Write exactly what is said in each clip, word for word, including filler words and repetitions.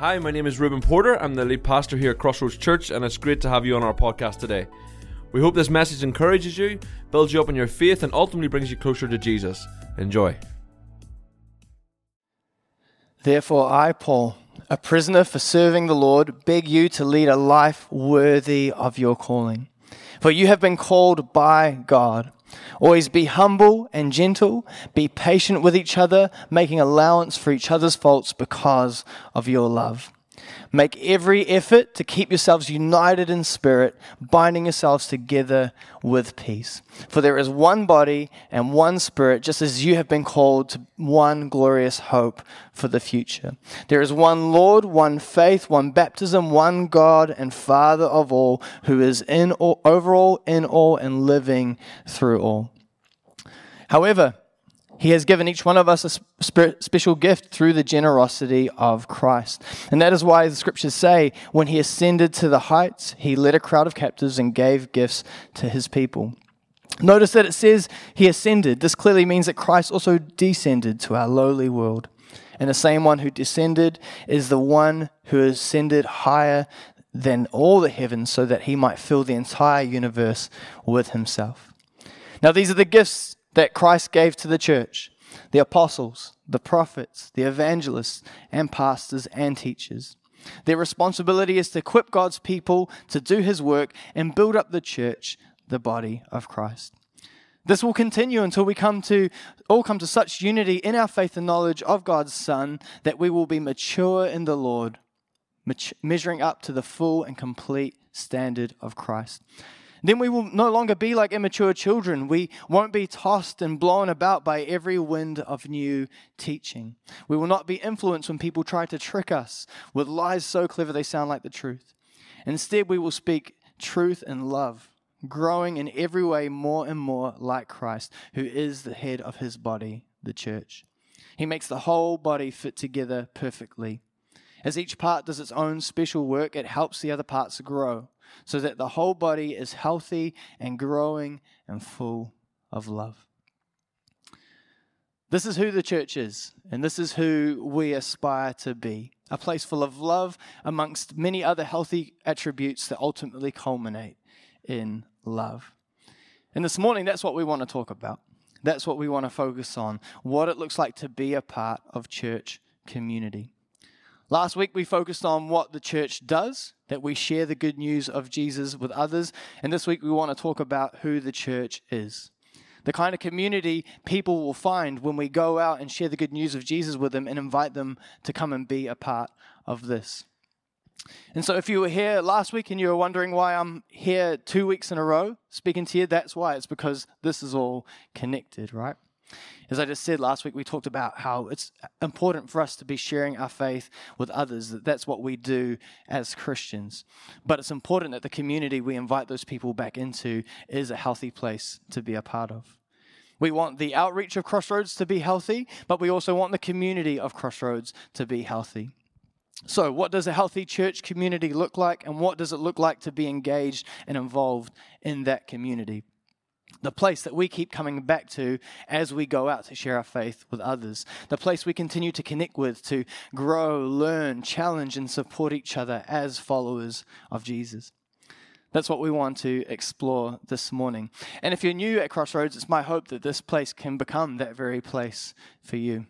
Hi, my name is Ruben Porter. I'm the lead pastor here at Crossroads Church, and it's great to have you on our podcast today. We hope this message encourages you, builds you up in your faith, and ultimately brings you closer to Jesus. Enjoy. Therefore, I, Paul, a prisoner for serving the Lord, beg you to lead a life worthy of your calling. For you have been called by God. Always be humble and gentle, be patient with each other, making allowance for each other's faults because of your love. Make every effort to keep yourselves united in spirit, binding yourselves together with peace. For there is one body and one spirit, just as you have been called to one glorious hope for the future. There is one Lord, one faith, one baptism, one God and Father of all, who is in all, over all, in all, and living through all. However, He has given each one of us a special gift through the generosity of Christ. And that is why the scriptures say, when He ascended to the heights, He led a crowd of captives and gave gifts to His people. Notice that it says He ascended. This clearly means that Christ also descended to our lowly world. And the same one who descended is the one who ascended higher than all the heavens so that He might fill the entire universe with Himself. Now these are the gifts that Christ gave to the church, the apostles, the prophets, the evangelists, and pastors and teachers. Their responsibility is to equip God's people to do His work and build up the church, the body of Christ. This will continue until we come to all come to such unity in our faith and knowledge of God's Son that we will be mature in the Lord, measuring up to the full and complete standard of Christ. Then we will no longer be like immature children. We won't be tossed and blown about by every wind of new teaching. We will not be influenced when people try to trick us with lies so clever they sound like the truth. Instead, we will speak truth and love, growing in every way more and more like Christ, who is the head of His body, the church. He makes the whole body fit together perfectly. As each part does its own special work, it helps the other parts grow, so that the whole body is healthy and growing and full of love. This is who the church is, and this is who we aspire to be. A place full of love amongst many other healthy attributes that ultimately culminate in love. And this morning, that's what we want to talk about. That's what we want to focus on, what it looks like to be a part of church community. Last week, we focused on what the church does, that we share the good news of Jesus with others. And this week, we want to talk about who the church is. The kind of community people will find when we go out and share the good news of Jesus with them and invite them to come and be a part of this. And so if you were here last week and you were wondering why I'm here two weeks in a row speaking to you, that's why. It's because this is all connected, right? As I just said last week, we talked about how it's important for us to be sharing our faith with others. That that's what we do as Christians. But it's important that the community we invite those people back into is a healthy place to be a part of. We want the outreach of Crossroads to be healthy, but we also want the community of Crossroads to be healthy. So what does a healthy church community look like, and what does it look like to be engaged and involved in that community? The place that we keep coming back to as we go out to share our faith with others. The place we continue to connect with, to grow, learn, challenge, and support each other as followers of Jesus. That's what we want to explore this morning. And if you're new at Crossroads, it's my hope that this place can become that very place for you.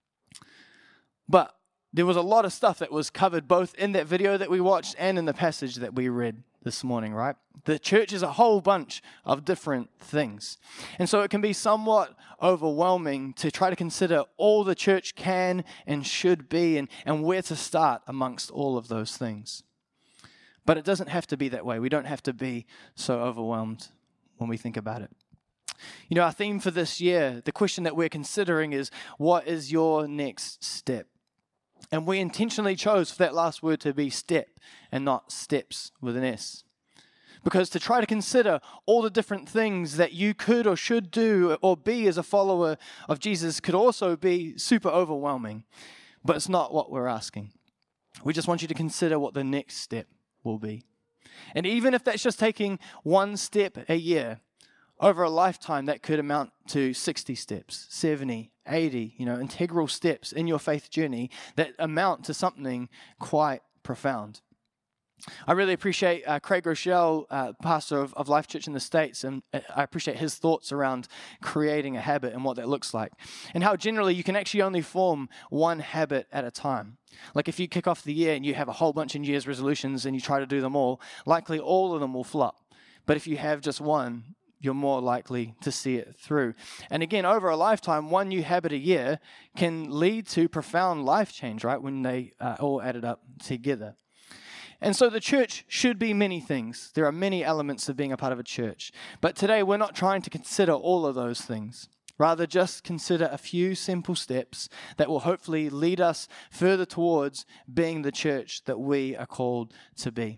But there was a lot of stuff that was covered both in that video that we watched and in the passage that we read this morning, right? The church is a whole bunch of different things. And so it can be somewhat overwhelming to try to consider all the church can and should be and, and where to start amongst all of those things. But it doesn't have to be that way. We don't have to be so overwhelmed when we think about it. You know, our theme for this year, the question that we're considering is, what is your next step? And we intentionally chose for that last word to be step and not steps with an S. Because to try to consider all the different things that you could or should do or be as a follower of Jesus could also be super overwhelming. But it's not what we're asking. We just want you to consider what the next step will be. And even if that's just taking one step a year, Over a lifetime, that could amount to sixty steps, seventy, eighty, you know, integral steps in your faith journey that amount to something quite profound. I really appreciate uh, Craig Rochelle, uh, pastor of, of Life Church in the States, and I appreciate his thoughts around creating a habit and what that looks like, and how generally you can actually only form one habit at a time. Like if you kick off the year and you have a whole bunch of New Year's resolutions and you try to do them all, likely all of them will flop. But if you have just one, you're more likely to see it through. And again, over a lifetime, one new habit a year can lead to profound life change, right, when they uh, all added up together. And so the church should be many things. There are many elements of being a part of a church. But today we're not trying to consider all of those things. Rather, just consider a few simple steps that will hopefully lead us further towards being the church that we are called to be.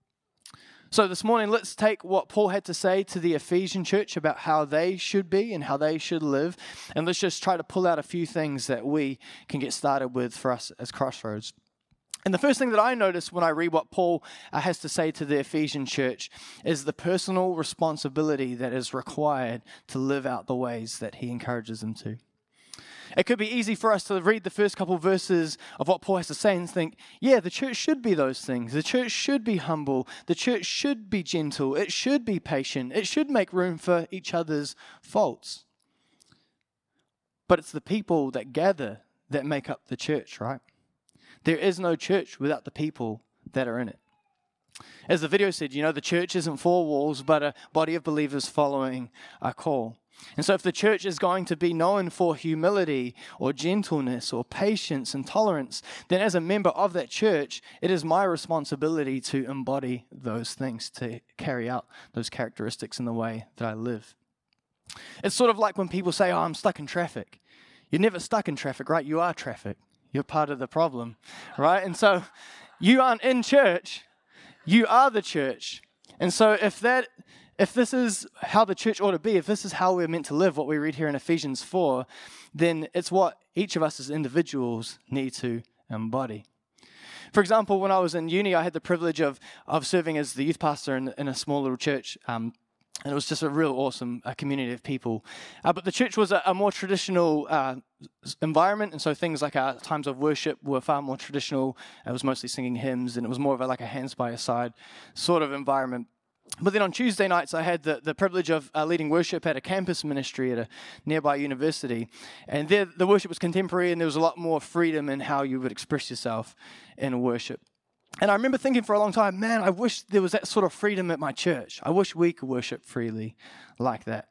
So this morning, let's take what Paul had to say to the Ephesian church about how they should be and how they should live. And let's just try to pull out a few things that we can get started with for us as Crossroads. And the first thing that I notice when I read what Paul uh, has to say to the Ephesian church is the personal responsibility that is required to live out the ways that he encourages them to. It could be easy for us to read the first couple verses of what Paul has to say and think, yeah, the church should be those things. The church should be humble. The church should be gentle. It should be patient. It should make room for each other's faults. But it's the people that gather that make up the church, right? There is no church without the people that are in it. As the video said, you know, the church isn't four walls, but a body of believers following a call. And so if the church is going to be known for humility or gentleness or patience and tolerance, then as a member of that church, it is my responsibility to embody those things, to carry out those characteristics in the way that I live. It's sort of like when people say, oh, I'm stuck in traffic. You're never stuck in traffic, right? You are traffic. You're part of the problem, right? And so you aren't in church, you are the church. And so if that, if this is how the church ought to be, if this is how we're meant to live, what we read here in Ephesians four, then it's what each of us as individuals need to embody. For example, when I was in uni, I had the privilege of of serving as the youth pastor in, in a small little church. Um, And it was just a real awesome uh, community of people. Uh, but the church was a, a more traditional uh, environment, and so things like our times of worship were far more traditional. It was mostly singing hymns, and it was more of a, like a hands by your side sort of environment. But then on Tuesday nights, I had the, the privilege of uh, leading worship at a campus ministry at a nearby university. And there, the worship was contemporary, and there was a lot more freedom in how you would express yourself in worship. And I remember thinking for a long time, man, I wish there was that sort of freedom at my church. I wish we could worship freely like that.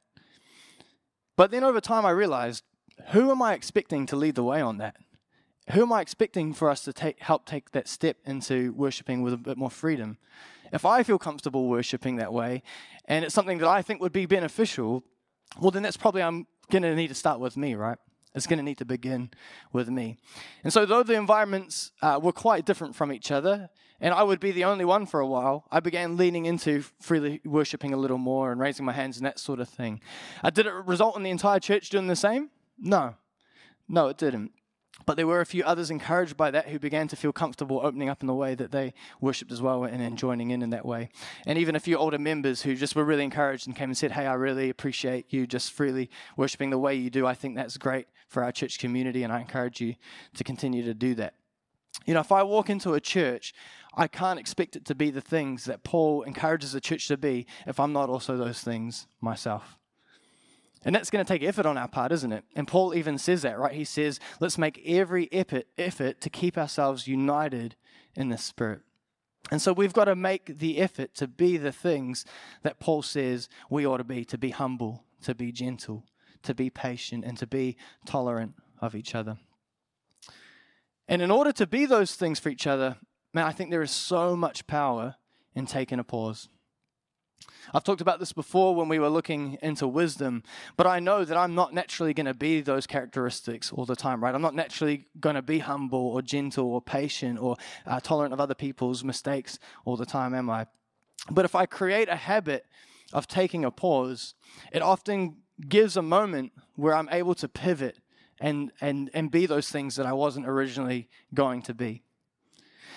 But then over time, I realized, who am I expecting to lead the way on that? Who am I expecting for us to take, help take that step into worshiping with a bit more freedom? If I feel comfortable worshiping that way, and it's something that I think would be beneficial, well, then that's probably I'm going to need to start with me, right? It's going to need to begin with me. And so though the environments uh, were quite different from each other, and I would be the only one for a while, I began leaning into freely worshiping a little more and raising my hands and that sort of thing. Uh, did it result in the entire church doing the same? No. No, it didn't. But there were a few others encouraged by that who began to feel comfortable opening up in the way that they worshipped as well and then joining in in that way. And even a few older members who just were really encouraged and came and said, hey, I really appreciate you just freely worshiping the way you do. I think that's great for our church community, and I encourage you to continue to do that. You know, if I walk into a church, I can't expect it to be the things that Paul encourages the church to be if I'm not also those things myself. And that's going to take effort on our part, isn't it? And Paul even says that, right? He says, let's make every effort, effort to keep ourselves united in the Spirit. And so we've got to make the effort to be the things that Paul says we ought to be, to be humble, to be gentle, to be patient, and to be tolerant of each other. And in order to be those things for each other, man, I think there is so much power in taking a pause. I've talked about this before when we were looking into wisdom, but I know that I'm not naturally going to be those characteristics all the time, right? I'm not naturally going to be humble or gentle or patient or uh, tolerant of other people's mistakes all the time, am I? But if I create a habit of taking a pause, it often gives a moment where I'm able to pivot and and and be those things that I wasn't originally going to be.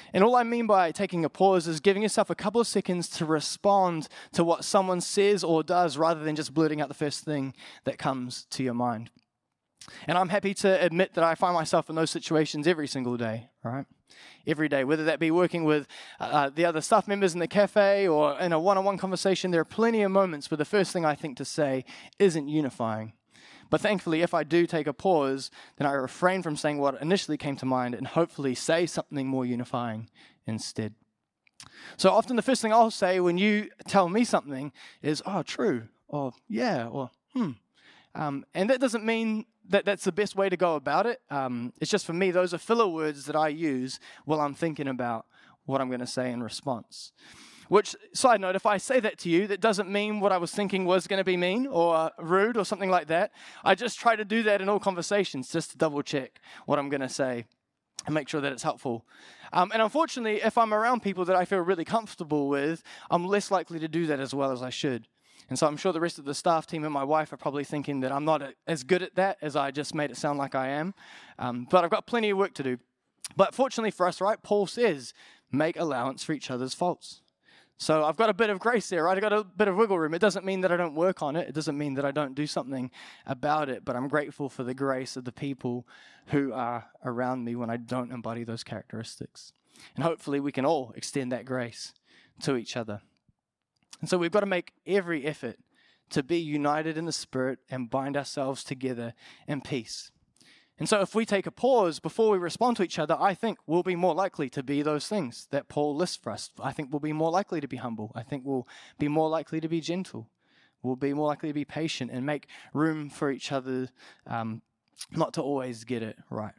And all I mean by taking a pause is giving yourself a couple of seconds to respond to what someone says or does rather than just blurting out the first thing that comes to your mind. And I'm happy to admit that I find myself in those situations every single day, all right? Every day, whether that be working with uh, the other staff members in the cafe or in a one-on-one conversation, there are plenty of moments where the first thing I think to say isn't unifying. But thankfully, if I do take a pause, then I refrain from saying what initially came to mind and hopefully say something more unifying instead. So often the first thing I'll say when you tell me something is, oh, true, or yeah, or hmm. Um, and that doesn't mean that that's the best way to go about it. Um, it's just for me, those are filler words that I use while I'm thinking about what I'm going to say in response. Which, side note, if I say that to you, that doesn't mean what I was thinking was going to be mean or rude or something like that. I just try to do that in all conversations just to double check what I'm going to say and make sure that it's helpful. Um, and unfortunately, if I'm around people that I feel really comfortable with, I'm less likely to do that as well as I should. And so I'm sure the rest of the staff team and my wife are probably thinking that I'm not as good at that as I just made it sound like I am. Um, but I've got plenty of work to do. But fortunately for us, right, Paul says, make allowance for each other's faults. So I've got a bit of grace there, right? I've got a bit of wiggle room. It doesn't mean that I don't work on it. It doesn't mean that I don't do something about it. But I'm grateful for the grace of the people who are around me when I don't embody those characteristics. And hopefully we can all extend that grace to each other. And so we've got to make every effort to be united in the Spirit and bind ourselves together in peace. And so if we take a pause before we respond to each other, I think we'll be more likely to be those things that Paul lists for us. I think we'll be more likely to be humble. I think we'll be more likely to be gentle. We'll be more likely to be patient and make room for each other, um, not to always get it right.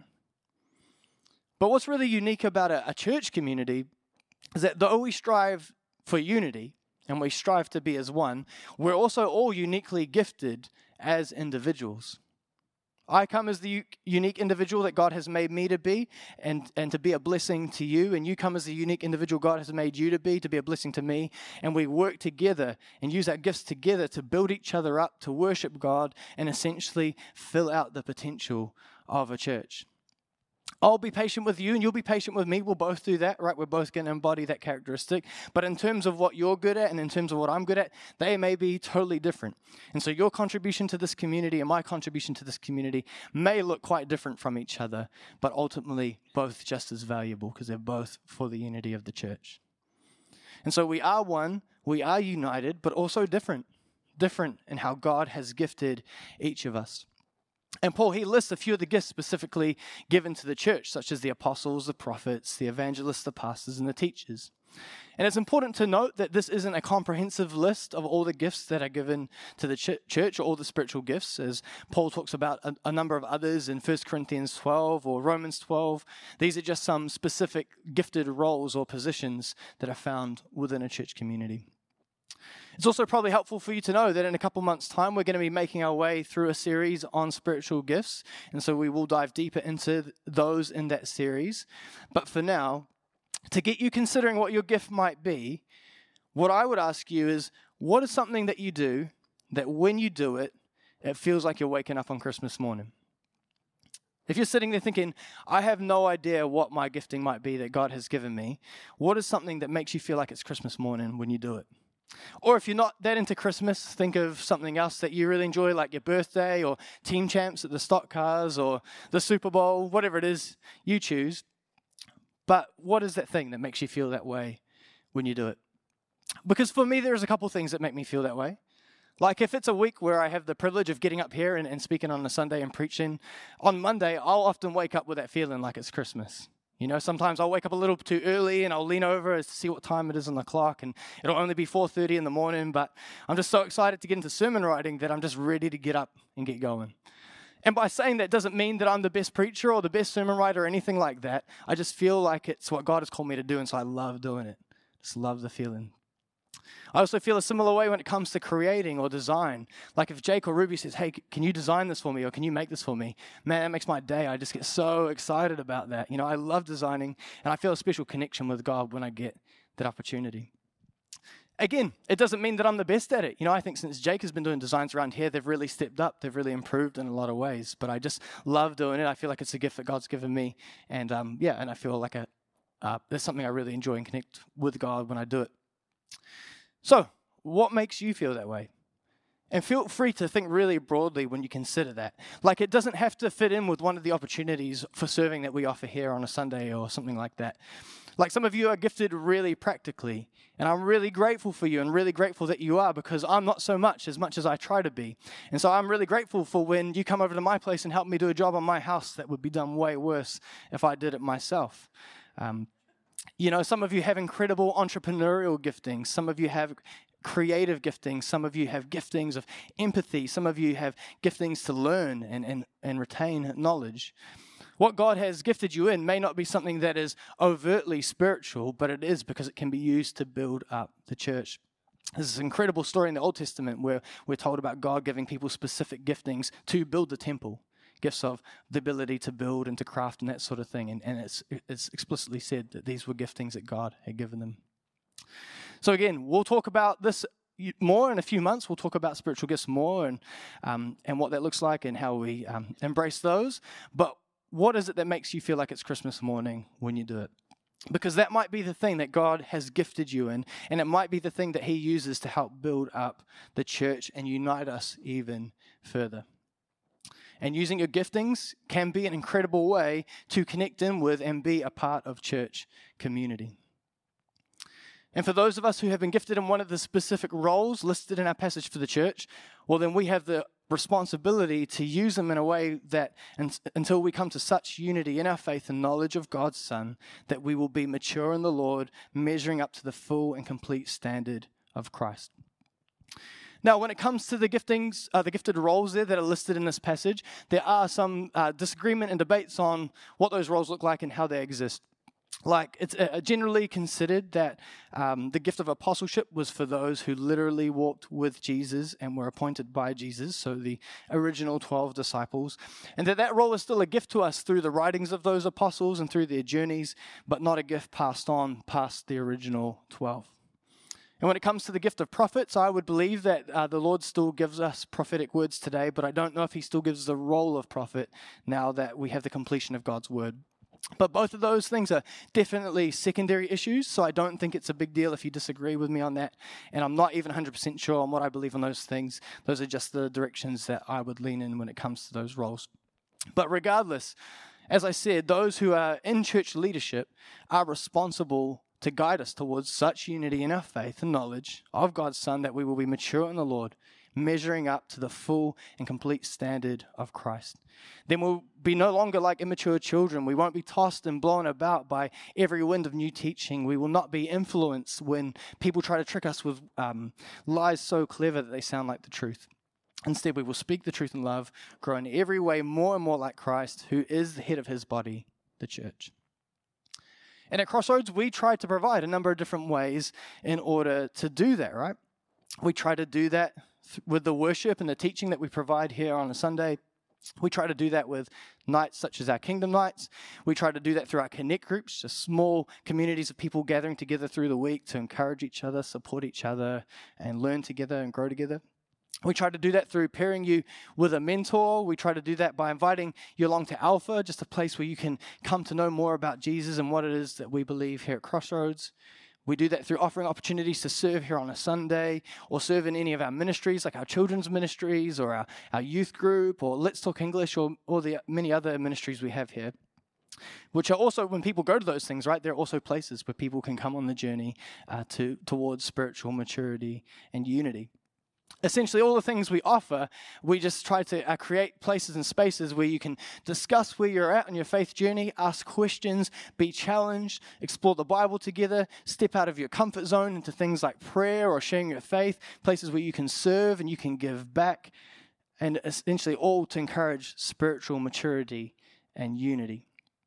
But what's really unique about a, a church community is that though we strive for unity and we strive to be as one, we're also all uniquely gifted as individuals. I come as the u- unique individual that God has made me to be and, and to be a blessing to you. And you come as the unique individual God has made you to be, to be a blessing to me. And we work together and use our gifts together to build each other up, to worship God, and essentially fill out the potential of a church. I'll be patient with you and you'll be patient with me. We'll both do that, right? We're both going to embody that characteristic. But in terms of what you're good at and in terms of what I'm good at, they may be totally different. And so your contribution to this community and my contribution to this community may look quite different from each other, but ultimately both just as valuable because they're both for the unity of the church. And so we are one, we are united, but also different. Different in how God has gifted each of us. And Paul, he lists a few of the gifts specifically given to the church, such as the apostles, the prophets, the evangelists, the pastors, and the teachers. And it's important to note that this isn't a comprehensive list of all the gifts that are given to the ch- church or all the spiritual gifts, as Paul talks about a, a number of others in First Corinthians twelve or Romans twelve. These are just some specific gifted roles or positions that are found within a church community. It's also probably helpful for you to know that in a couple months' time, we're going to be making our way through a series on spiritual gifts. And so we will dive deeper into those in that series. But for now, to get you considering what your gift might be, what I would ask you is, what is something that you do that when you do it, it feels like you're waking up on Christmas morning? If you're sitting there thinking, I have no idea what my gifting might be that God has given me, what is something that makes you feel like it's Christmas morning when you do it? Or if you're not that into Christmas, think of something else that you really enjoy, like your birthday or team champs at the stock cars or the Super Bowl, whatever it is, you choose. But what is that thing that makes you feel that way when you do it? Because for me, there's a couple things that make me feel that way. Like if it's a week where I have the privilege of getting up here and, and speaking on a Sunday and preaching, on Monday, I'll often wake up with that feeling like it's Christmas. You know, sometimes I'll wake up a little too early and I'll lean over to see what time it is on the clock, and it'll only be four thirty in the morning, but I'm just so excited to get into sermon writing that I'm just ready to get up and get going. And by saying that doesn't mean that I'm the best preacher or the best sermon writer or anything like that. I just feel like it's what God has called me to do, and so I love doing it. Just love the feeling. I also feel a similar way when it comes to creating or design. Like if Jake or Ruby says, hey, can you design this for me or can you make this for me? Man, that makes my day. I just get so excited about that. You know, I love designing and I feel a special connection with God when I get that opportunity. Again, it doesn't mean that I'm the best at it. You know, I think since Jake has been doing designs around here, they've really stepped up. They've really improved in a lot of ways. But I just love doing it. I feel like it's a gift that God's given me. And um, yeah, and I feel like a up. That's something I really enjoy and connect with God when I do it. So, what makes you feel that way? And feel free to think really broadly when you consider that. Like, it doesn't have to fit in with one of the opportunities for serving that we offer here on a Sunday or something like that. Like, some of you are gifted really practically, and I'm really grateful for you and really grateful that you are, because I'm not so much as much as I try to be. And so I'm really grateful for when you come over to my place and help me do a job on my house that would be done way worse if I did it myself. Um, you know, some of you have incredible entrepreneurial giftings. Some of you have creative giftings. Some of you have giftings of empathy. Some of you have giftings to learn and, and, and retain knowledge. What God has gifted you in may not be something that is overtly spiritual, but it is, because it can be used to build up the church. There's this incredible story in the Old Testament where we're told about God giving people specific giftings to build the temple. Gifts of the ability to build and to craft and that sort of thing. And, and it's, it's explicitly said that these were giftings that God had given them. So again, we'll talk about this more in a few months. We'll talk about spiritual gifts more and um, and what that looks like and how we um, embrace those. But what is it that makes you feel like it's Christmas morning when you do it? Because that might be the thing that God has gifted you in, and it might be the thing that he uses to help build up the church and unite us even further. And using your giftings can be an incredible way to connect in with and be a part of church community. And for those of us who have been gifted in one of the specific roles listed in our passage for the church, well, then we have the responsibility to use them in a way that until we come to such unity in our faith and knowledge of God's Son, that we will be mature in the Lord, measuring up to the full and complete standard of Christ. Now, when it comes to the giftings, uh, the gifted roles there that are listed in this passage, there are some uh, disagreement and debates on what those roles look like and how they exist. Like, it's uh, generally considered that um, the gift of apostleship was for those who literally walked with Jesus and were appointed by Jesus, so the original twelve disciples, and that that role is still a gift to us through the writings of those apostles and through their journeys, but not a gift passed on past the original twelve. And when it comes to the gift of prophets, I would believe that uh, the Lord still gives us prophetic words today, but I don't know if he still gives the role of prophet now that we have the completion of God's word. But both of those things are definitely secondary issues, so I don't think it's a big deal if you disagree with me on that. And I'm not even one hundred percent sure on what I believe on those things. Those are just the directions that I would lean in when it comes to those roles. But regardless, as I said, those who are in church leadership are responsible to guide us towards such unity in our faith and knowledge of God's Son that we will be mature in the Lord, measuring up to the full and complete standard of Christ. Then we'll be no longer like immature children. We won't be tossed and blown about by every wind of new teaching. We will not be influenced when people try to trick us with um, lies so clever that they sound like the truth. Instead, we will speak the truth in love, grow in every way more and more like Christ, who is the head of his body, the church. And at Crossroads, we try to provide a number of different ways in order to do that, right? We try to do that th- with the worship and the teaching that we provide here on a Sunday. We try to do that with nights such as our Kingdom Nights. We try to do that through our Connect groups, just small communities of people gathering together through the week to encourage each other, support each other, and learn together and grow together. We try to do that through pairing you with a mentor. We try to do that by inviting you along to Alpha, just a place where you can come to know more about Jesus and what it is that we believe here at Crossroads. We do that through offering opportunities to serve here on a Sunday or serve in any of our ministries, like our children's ministries or our, our youth group or Let's Talk English or, or the many other ministries we have here, which are also, when people go to those things, right, they're also places where people can come on the journey uh, to towards spiritual maturity and unity. Essentially, all the things we offer, we just try to uh, create places and spaces where you can discuss where you're at on your faith journey, ask questions, be challenged, explore the Bible together, step out of your comfort zone into things like prayer or sharing your faith, places where you can serve and you can give back, and essentially all to encourage spiritual maturity and unity.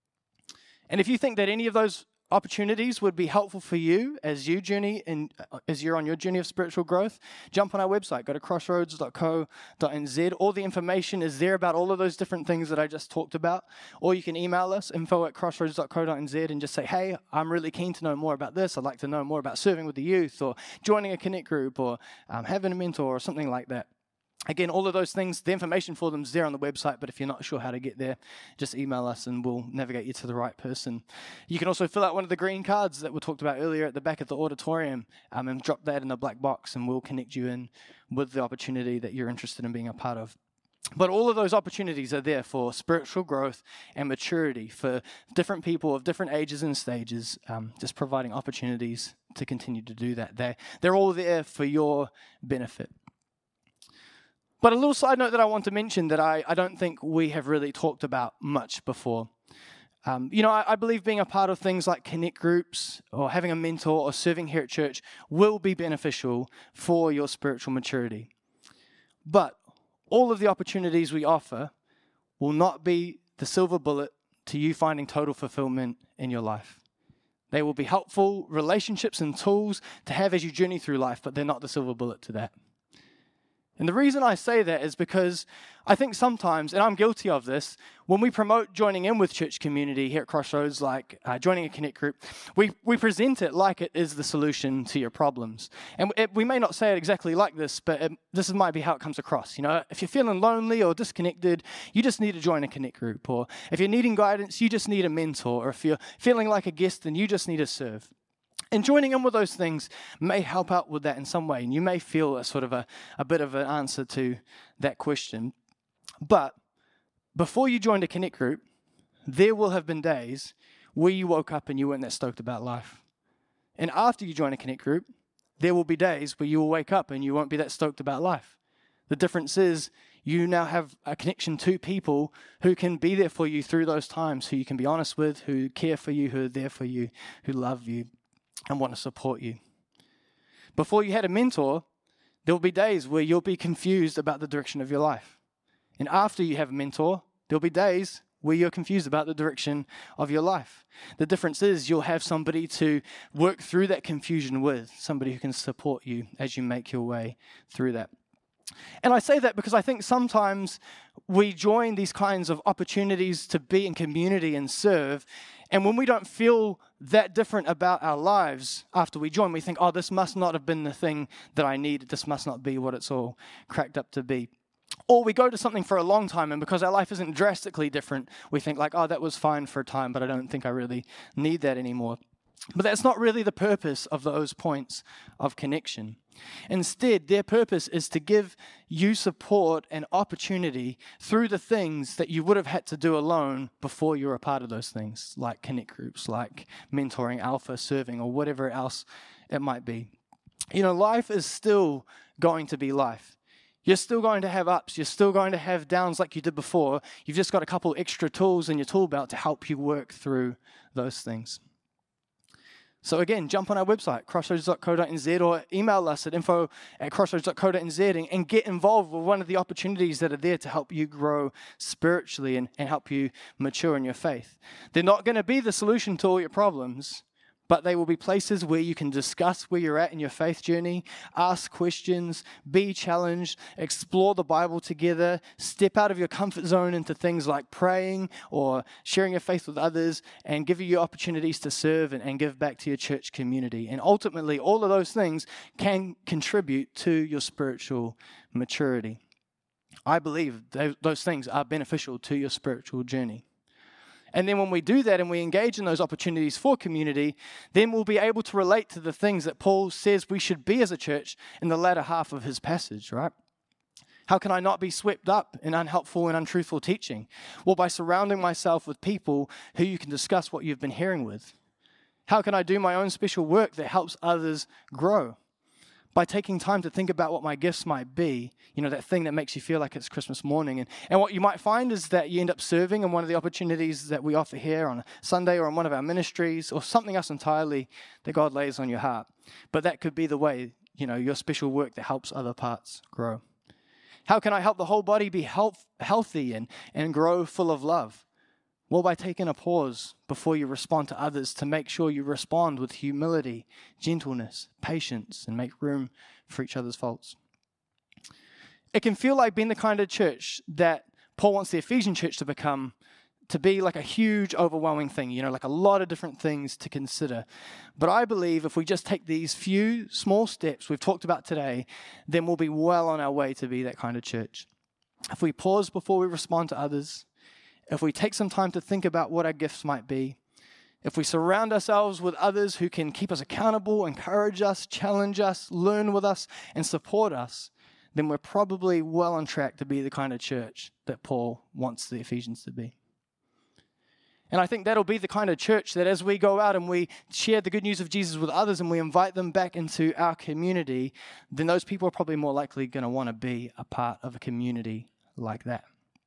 And if you think that any of those opportunities would be helpful for you as you journey and as you're on your journey of spiritual growth, jump on our website, go to crossroads dot co dot n z. All the information is there about all of those different things that I just talked about. Or you can email us, info at crossroads dot co dot n z, and just say, hey, I'm really keen to know more about this. I'd like to know more about serving with the youth or joining a Connect group or um, having a mentor or something like that. Again, all of those things, the information for them is there on the website, but if you're not sure how to get there, just email us and we'll navigate you to the right person. You can also fill out one of the green cards that we talked about earlier at the back of the auditorium um, and drop that in a black box, and we'll connect you in with the opportunity that you're interested in being a part of. But all of those opportunities are there for spiritual growth and maturity for different people of different ages and stages, um, just providing opportunities to continue to do that. They're, they're all there for your benefit. But a little side note that I want to mention that I, I don't think we have really talked about much before. Um, you know, I, I believe being a part of things like connect groups or having a mentor or serving here at church will be beneficial for your spiritual maturity. But all of the opportunities we offer will not be the silver bullet to you finding total fulfillment in your life. They will be helpful relationships and tools to have as you journey through life, but they're not the silver bullet to that. And the reason I say that is because I think sometimes, and I'm guilty of this, when we promote joining in with church community here at Crossroads, like uh, joining a connect group, we, we present it like it is the solution to your problems. And it, we may not say it exactly like this, but it, this might be how it comes across. You know, if you're feeling lonely or disconnected, you just need to join a connect group. Or if you're needing guidance, you just need a mentor. Or if you're feeling like a guest, then you just need to serve. And joining in with those things may help out with that in some way. And you may feel a sort of a, a bit of an answer to that question. But before you joined a connect group, there will have been days where you woke up and you weren't that stoked about life. And after you join a connect group, there will be days where you will wake up and you won't be that stoked about life. The difference is you now have a connection to people who can be there for you through those times, who you can be honest with, who care for you, who are there for you, who love you and want to support you. Before you had a mentor, there will be days where you'll be confused about the direction of your life. And after you have a mentor, there'll be days where you're confused about the direction of your life. The difference is you'll have somebody to work through that confusion with, somebody who can support you as you make your way through that. And I say that because I think sometimes we join these kinds of opportunities to be in community and serve, and when we don't feel that different about our lives after we join, we think, oh, this must not have been the thing that I needed. This must not be what it's all cracked up to be. Or we go to something for a long time, and because our life isn't drastically different, we think like, oh, that was fine for a time, but I don't think I really need that anymore. But that's not really the purpose of those points of connection. Instead, their purpose is to give you support and opportunity through the things that you would have had to do alone before you were a part of those things, like connect groups, like mentoring, alpha, serving, or whatever else it might be. You know, life is still going to be life. You're still going to have ups. You're still going to have downs like you did before. You've just got a couple extra tools in your tool belt to help you work through those things. So again, jump on our website, crossroads dot co dot n z, or email us at info at crossroads dot co dot n z and, and get involved with one of the opportunities that are there to help you grow spiritually and, and help you mature in your faith. They're not going to be the solution to all your problems, but they will be places where you can discuss where you're at in your faith journey, ask questions, be challenged, explore the Bible together, step out of your comfort zone into things like praying or sharing your faith with others, and give you opportunities to serve and, and give back to your church community. And ultimately, all of those things can contribute to your spiritual maturity. I believe th- those things are beneficial to your spiritual journey. And then when we do that and we engage in those opportunities for community, then we'll be able to relate to the things that Paul says we should be as a church in the latter half of his passage, right? How can I not be swept up in unhelpful and untruthful teaching? Well, by surrounding myself with people who you can discuss what you've been hearing with. How can I do my own special work that helps others grow? By taking time to think about what my gifts might be, you know, that thing that makes you feel like it's Christmas morning. And, and what you might find is that you end up serving in one of the opportunities that we offer here on a Sunday or on one of our ministries or something else entirely that God lays on your heart. But that could be the way, you know, your special work that helps other parts grow. How can I help the whole body be health, healthy and, and grow full of love? Well, by taking a pause before you respond to others to make sure you respond with humility, gentleness, patience, and make room for each other's faults. It can feel like being the kind of church that Paul wants the Ephesian church to become, to be like a huge, overwhelming thing, you know, like a lot of different things to consider. But I believe if we just take these few small steps we've talked about today, then we'll be well on our way to be that kind of church. If we pause before we respond to others, if we take some time to think about what our gifts might be, if we surround ourselves with others who can keep us accountable, encourage us, challenge us, learn with us, and support us, then we're probably well on track to be the kind of church that Paul wants the Ephesians to be. And I think that'll be the kind of church that as we go out and we share the good news of Jesus with others and we invite them back into our community, then those people are probably more likely going to want to be a part of a community like that.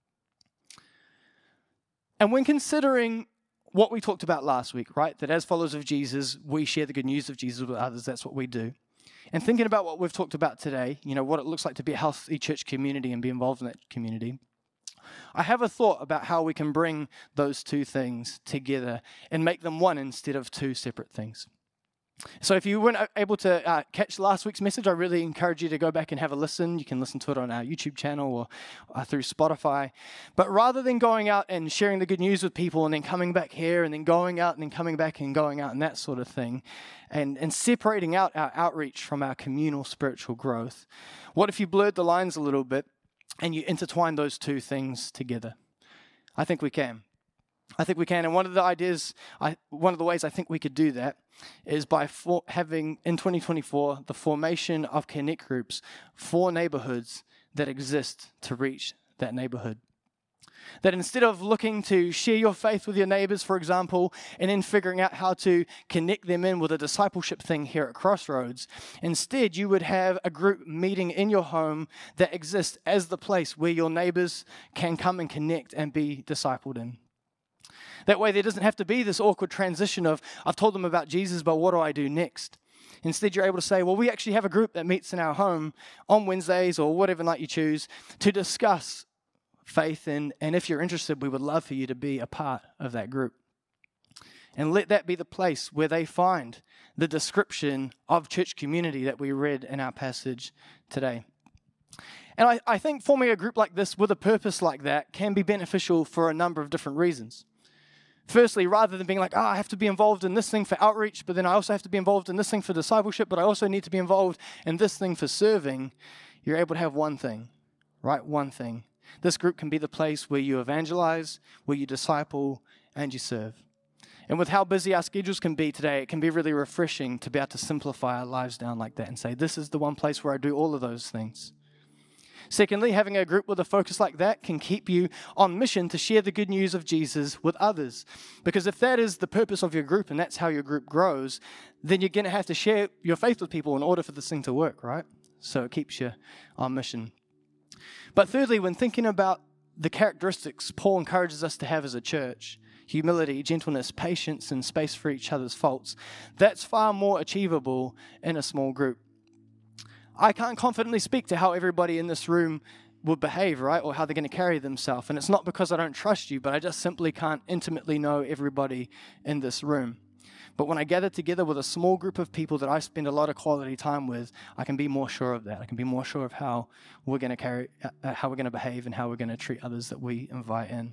And when considering what we talked about last week, right, that as followers of Jesus, we share the good news of Jesus with others, that's what we do. And thinking about what we've talked about today, you know, what it looks like to be a healthy church community and be involved in that community, I have a thought about how we can bring those two things together and make them one instead of two separate things. So if you weren't able to uh, catch last week's message, I really encourage you to go back and have a listen. You can listen to it on our YouTube channel or uh, through Spotify. But rather than going out and sharing the good news with people and then coming back here and then going out and then coming back and going out and that sort of thing, and, and separating out our outreach from our communal spiritual growth, what if you blurred the lines a little bit and you intertwine those two things together? I think we can. I think we can. And one of the ideas, I, one of the ways I think we could do that is by for, having, in twenty twenty-four, the formation of connect groups for neighborhoods that exist to reach that neighborhood. That instead of looking to share your faith with your neighbors, for example, and then figuring out how to connect them in with a discipleship thing here at Crossroads, instead you would have a group meeting in your home that exists as the place where your neighbors can come and connect and be discipled in. That way there doesn't have to be this awkward transition of, I've told them about Jesus, but what do I do next? Instead, you're able to say, well, we actually have a group that meets in our home on Wednesdays or whatever night you choose to discuss faith, and, and if you're interested, we would love for you to be a part of that group. And let that be the place where they find the description of church community that we read in our passage today. And I, I think forming a group like this with a purpose like that can be beneficial for a number of different reasons. Firstly, rather than being like, oh, I have to be involved in this thing for outreach, but then I also have to be involved in this thing for discipleship, but I also need to be involved in this thing for serving, you're able to have one thing, right? One thing. This group can be the place where you evangelize, where you disciple, and you serve. And with how busy our schedules can be today, it can be really refreshing to be able to simplify our lives down like that and say, this is the one place where I do all of those things. Secondly, having a group with a focus like that can keep you on mission to share the good news of Jesus with others. Because if that is the purpose of your group and that's how your group grows, then you're going to have to share your faith with people in order for this thing to work, right? So it keeps you on mission. But thirdly, when thinking about the characteristics Paul encourages us to have as a church, humility, gentleness, patience, and space for each other's faults, that's far more achievable in a small group. I can't confidently speak to how everybody in this room would behave, right? Or how they're going to carry themselves. And it's not because I don't trust you, but I just simply can't intimately know everybody in this room. But when I gather together with a small group of people that I spend a lot of quality time with, I can be more sure of that. I can be more sure of how we're going to carry, uh, how we're going to behave and how we're going to treat others that we invite in.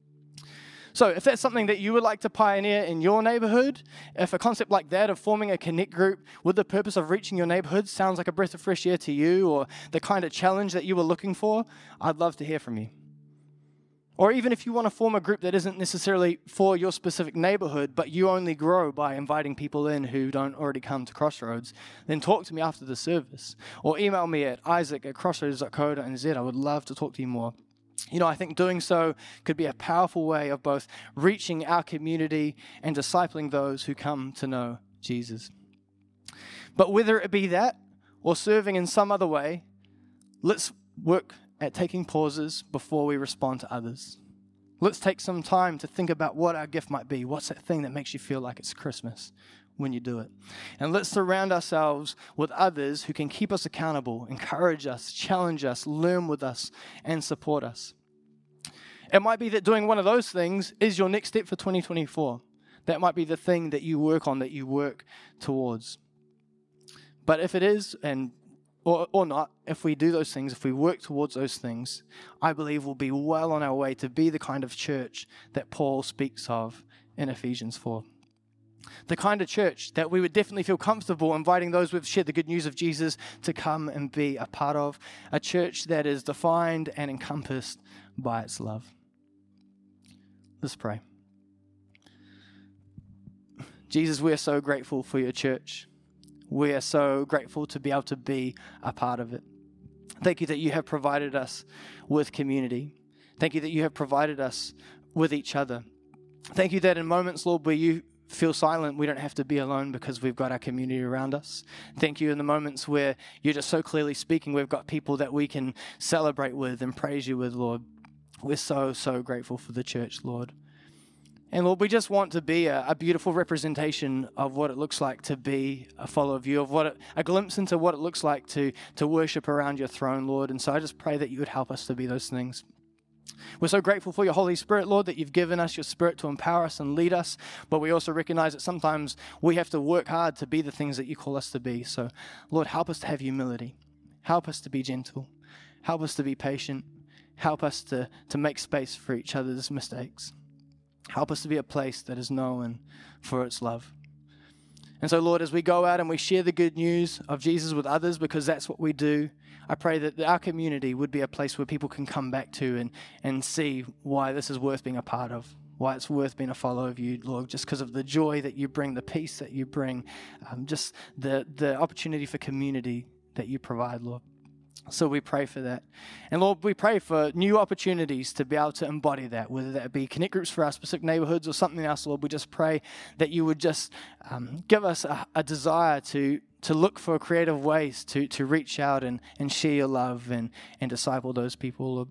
So if that's something that you would like to pioneer in your neighborhood, if a concept like that of forming a connect group with the purpose of reaching your neighborhood sounds like a breath of fresh air to you or the kind of challenge that you were looking for, I'd love to hear from you. Or even if you want to form a group that isn't necessarily for your specific neighborhood, but you only grow by inviting people in who don't already come to Crossroads, then talk to me after the service. Or email me at isaac at crossroads dot co dot n z. I would love to talk to you more. You know, I think doing so could be a powerful way of both reaching our community and discipling those who come to know Jesus. But whether it be that or serving in some other way, let's work at taking pauses before we respond to others. Let's take some time to think about what our gift might be. What's that thing that makes you feel like it's Christmas when you do it? And let's surround ourselves with others who can keep us accountable, encourage us, challenge us, learn with us, and support us. It might be that doing one of those things is your next step for twenty twenty-four. That might be the thing that you work on, that you work towards. But if it is, and or, or not, if we do those things, if we work towards those things, I believe we'll be well on our way to be the kind of church that Paul speaks of in Ephesians four. The kind of church that we would definitely feel comfortable inviting those who've shared the good news of Jesus to come and be a part of. A church that is defined and encompassed by its love. Let's pray. Jesus, we are so grateful for your church. We are so grateful to be able to be a part of it. Thank you that you have provided us with community. Thank you that you have provided us with each other. Thank you that in moments, Lord, where you feel silent, we don't have to be alone because we've got our community around us. Thank you in the moments where you're just so clearly speaking, we've got people that we can celebrate with and praise you with, Lord. We're so, so grateful for the church, Lord. And Lord, we just want to be a, a beautiful representation of what it looks like to be a follower of you, of what it, a glimpse into what it looks like to, to worship around your throne, Lord. And so I just pray that you would help us to be those things. We're so grateful for your Holy Spirit, Lord, that you've given us your Spirit to empower us and lead us. But we also recognize that sometimes we have to work hard to be the things that you call us to be. So, Lord, help us to have humility. Help us to be gentle. Help us to be patient. Help us to, to make space for each other's mistakes. Help us to be a place that is known for its love. And so, Lord, as we go out and we share the good news of Jesus with others, because that's what we do, I pray that our community would be a place where people can come back to and, and see why this is worth being a part of, why it's worth being a follower of you, Lord, just because of the joy that you bring, the peace that you bring, um, just the, the opportunity for community that you provide, Lord. So we pray for that. And Lord, we pray for new opportunities to be able to embody that, whether that be connect groups for our specific neighborhoods or something else, Lord. We just pray that you would just um, give us a, a desire to to look for creative ways to to reach out and, and share your love and, and disciple those people, Lord.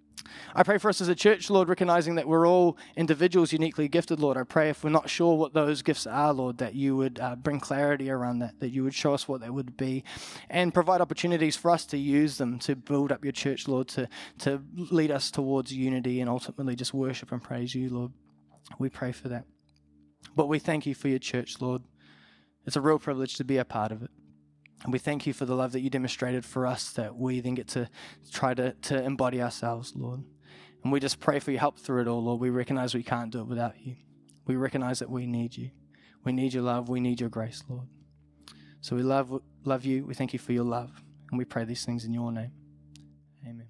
I pray for us as a church, Lord, recognizing that we're all individuals uniquely gifted, Lord. I pray if we're not sure what those gifts are, Lord, that you would uh, bring clarity around that, that you would show us what they would be and provide opportunities for us to use them to build up your church, Lord, to, to lead us towards unity and ultimately just worship and praise you, Lord. We pray for that. But we thank you for your church, Lord. It's a real privilege to be a part of it. And we thank you for the love that you demonstrated for us that we then get to try to, to embody ourselves, Lord. And we just pray for your help through it all, Lord. We recognize we can't do it without you. We recognize that we need you. We need your love. We need your grace, Lord. So we love, love you. We thank you for your love. And we pray these things in your name. Amen.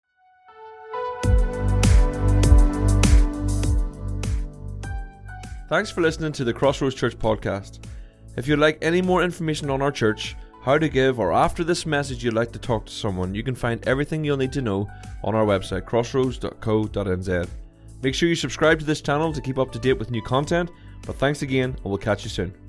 Thanks for listening to the Crossroads Church podcast. If you'd like any more information on our church, how to give, or after this message you'd like to talk to someone, you can find everything you'll need to know on our website, crossroads dot co dot n z. Make sure you subscribe to this channel to keep up to date with new content, but thanks again and we'll catch you soon.